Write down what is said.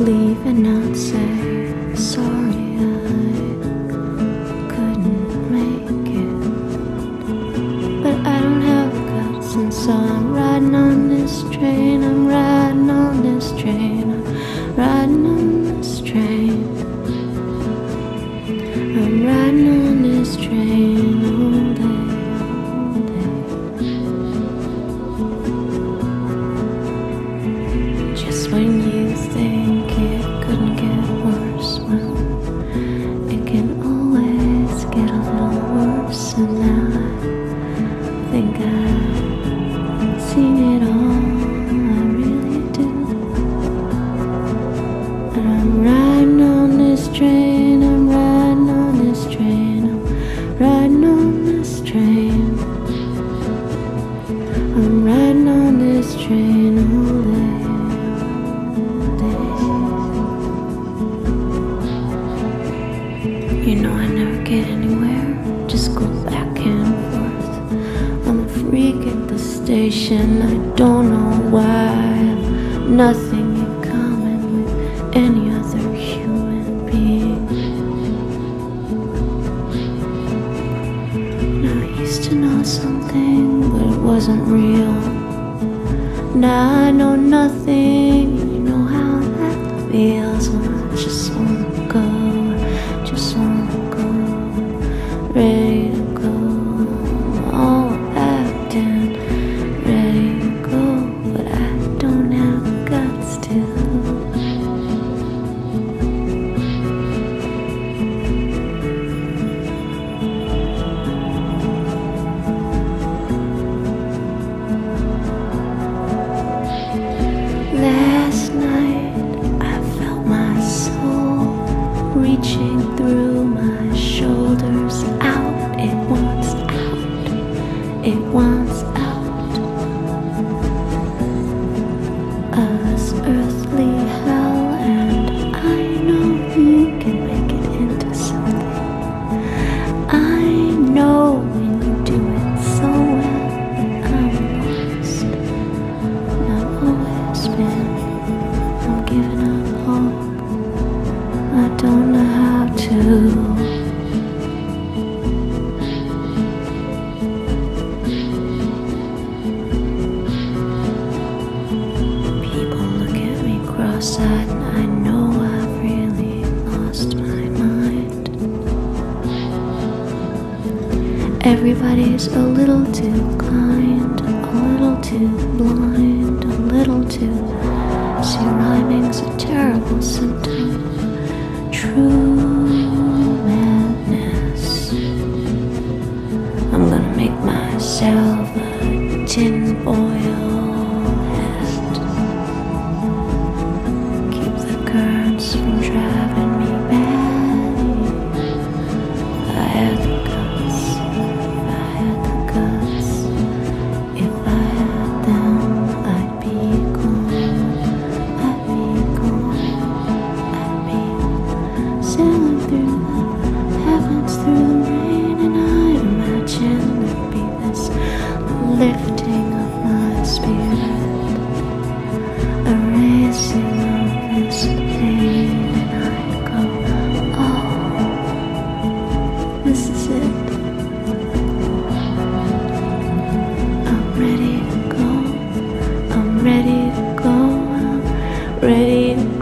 leave and not say sorry I couldn't make it. But I don't have guts, and so I'm riding on this train. I'm riding on this train. I'm riding on this train. I'm riding on this train all day, all day. Just when you think it couldn't get worse, well, it can always get a little worse. And now I think I've seen it all, I really do. And I'm riding on this train, I'm riding on this train, I'm riding on this train. I'm riding on this train all day, all day. You know I never get anywhere, just go back and forth. I'm a freak at the station, I don't know why. I've nothing in common with any other human being. Now I used to know something, but it wasn't real. Now I know nothing, you know how that feels when I just wanna go, just wanna go, ready to go, all acting, ready to go, but I don't have guts to. Last night I felt my soul reaching through my shoulders out. It wants out, it wants out. Us earthly hell, and I know you can make it into something. I know when you do it so well, but I'm lost. And I've always been, I'm giving up hope. I don't know how to. People look at me cross-eyed, and I know I've really lost my mind. Everybody's a little too kind, a little too blind, a little too. See, rhyming's a terrible symptom. True madness. I'm gonna make myself a tinfoil hat. Keep the currents from driving me mad. If I had the guts, if I had the guts, if I had them, I'd be gone, I'd be gone, I'd be sailing through the heavens, through the rain, and I'd imagine there'd be this lifting of my spirit, a raising of this pain, and I'd go, oh, this is it. I'm ready to go, I'm ready to go, I'm ready to go.